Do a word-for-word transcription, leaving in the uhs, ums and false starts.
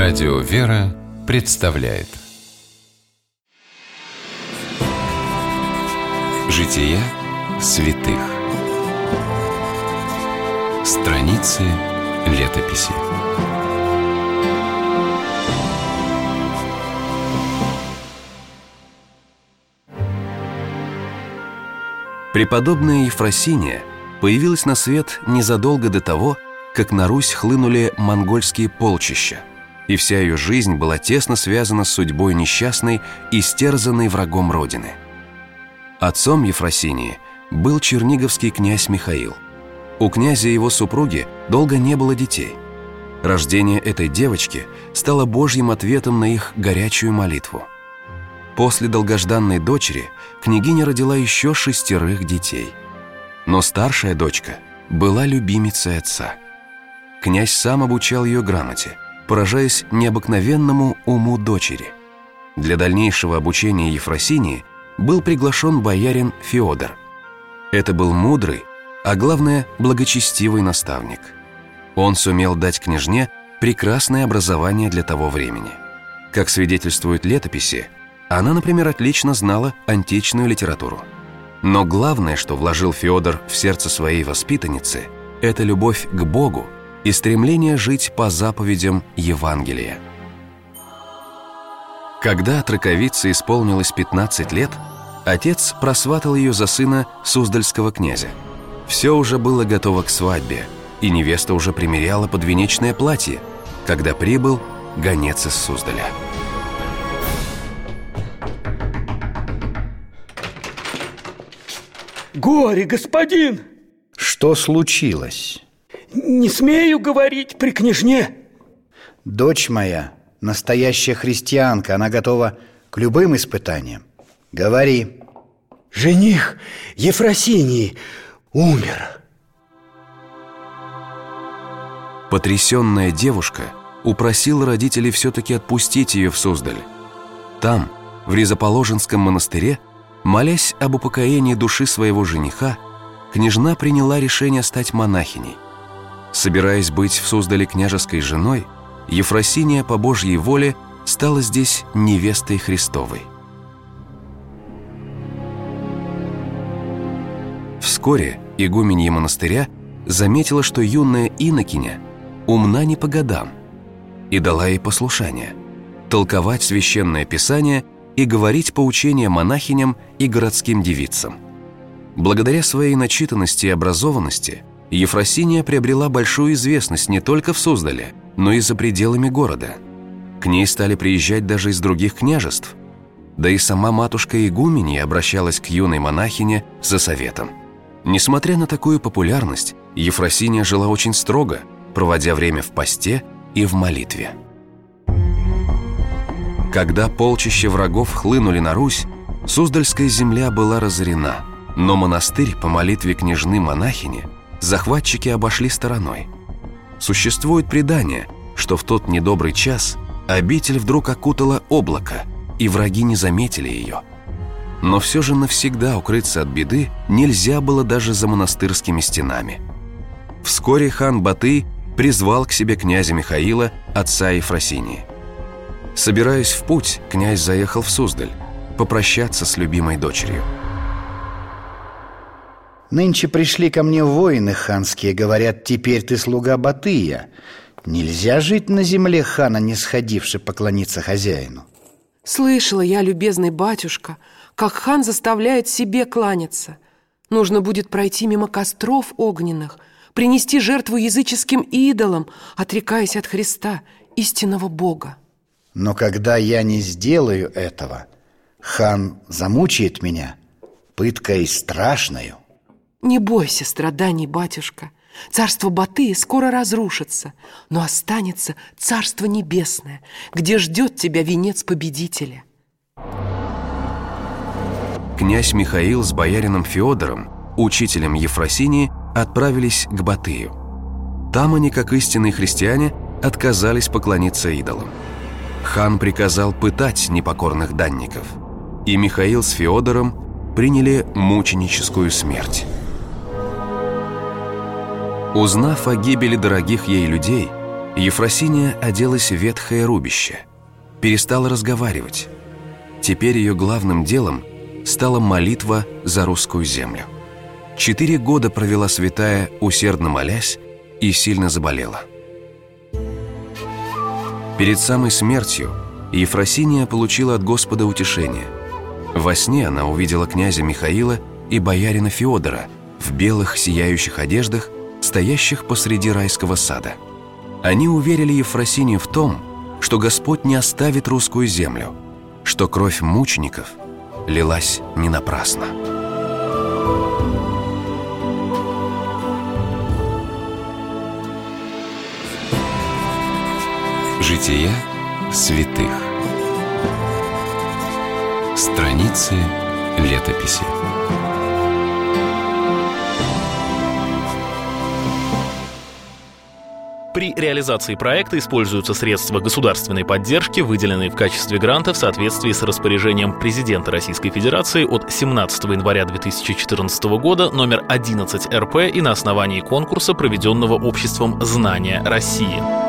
Радио «Вера» представляет Жития святых. Страницы летописи. Преподобная Ефросиния появилась на свет незадолго до того, как на Русь хлынули монгольские полчища, и вся ее жизнь была тесно связана с судьбой несчастной, истерзанной врагом Родины. Отцом Ефросинии был черниговский князь Михаил. У князя и его супруги долго не было детей. Рождение этой девочки стало Божьим ответом на их горячую молитву. После долгожданной дочери княгиня родила еще шестерых детей. Но старшая дочка была любимицей отца. Князь сам обучал ее грамоте, поражаясь необыкновенному уму дочери. Для дальнейшего обучения Ефросинии был приглашен боярин Феодор. Это был мудрый, а главное, благочестивый наставник. Он сумел дать княжне прекрасное образование для того времени. Как свидетельствуют летописи, она, например, отлично знала античную литературу. Но главное, что вложил Феодор в сердце своей воспитанницы, это любовь к Богу и стремление жить по заповедям Евангелия. Когда отроковице исполнилось пятнадцать лет, отец просватал ее за сына суздальского князя. Все уже было готово к свадьбе, и невеста уже примеряла подвенечное платье, когда прибыл гонец из Суздаля. Горе, господин! Что случилось? Не смею говорить при княжне. Дочь моя настоящая христианка, она готова к любым испытаниям. Говори. Жених Ефросинии умер. Потрясенная девушка упросила родителей все-таки отпустить ее в Суздаль. Там, в Ризоположенском монастыре, молясь об упокоении души своего жениха, княжна приняла решение стать монахиней. Собираясь быть в Суздале княжеской женой, Ефросиния по Божьей воле стала здесь невестой Христовой. Вскоре игуменья монастыря заметила, что юная инокиня умна не по годам, и дала ей послушание – толковать священное писание и говорить поучения монахиням и городским девицам. Благодаря своей начитанности и образованности Ефросиния приобрела большую известность не только в Суздале, но и за пределами города. К ней стали приезжать даже из других княжеств. Да и сама матушка игуменья обращалась к юной монахине за советом. Несмотря на такую популярность, Ефросиния жила очень строго, проводя время в посте и в молитве. Когда полчища врагов хлынули на Русь, Суздальская земля была разорена, но монастырь по молитве княжны-монахини захватчики обошли стороной. Существует предание, что в тот недобрый час обитель вдруг окутало облако, и враги не заметили ее. Но все же навсегда укрыться от беды нельзя было даже за монастырскими стенами. Вскоре хан Батый призвал к себе князя Михаила, отца Ефросинии. Собираясь в путь, князь заехал в Суздаль попрощаться с любимой дочерью. Нынче пришли ко мне воины ханские, говорят, теперь ты слуга Батыя. Нельзя жить на земле хана, не сходивши поклониться хозяину. Слышала я, любезный батюшка, как хан заставляет себе кланяться. Нужно будет пройти мимо костров огненных, принести жертву языческим идолам, отрекаясь от Христа, истинного Бога. Но когда я не сделаю этого, хан замучает меня пыткой страшною. Не бойся страданий, батюшка. Царство Батыя скоро разрушится, но останется Царство Небесное, где ждет тебя венец победителя. Князь Михаил с боярином Феодором, учителем Ефросинии, отправились к Батыю. Там они, как истинные христиане, отказались поклониться идолам. Хан приказал пытать непокорных данников, и Михаил с Феодором приняли мученическую смерть. Узнав о гибели дорогих ей людей, Ефросиния оделась в ветхое рубище, перестала разговаривать. Теперь ее главным делом стала молитва за русскую землю. Четыре года провела святая, усердно молясь, и сильно заболела. Перед самой смертью Ефросиния получила от Господа утешение. Во сне она увидела князя Михаила и боярина Феодора в белых сияющих одеждах, стоящих посреди райского сада. Они уверили Ефросинию в том, что Господь не оставит русскую землю, что кровь мучеников лилась не напрасно. Жития святых. Страницы летописи. При реализации проекта используются средства государственной поддержки, выделенные в качестве гранта в соответствии с распоряжением президента Российской Федерации от семнадцатого января две тысячи четырнадцатого года номер одиннадцать эр пэ и на основании конкурса, проведенного обществом «Знания России».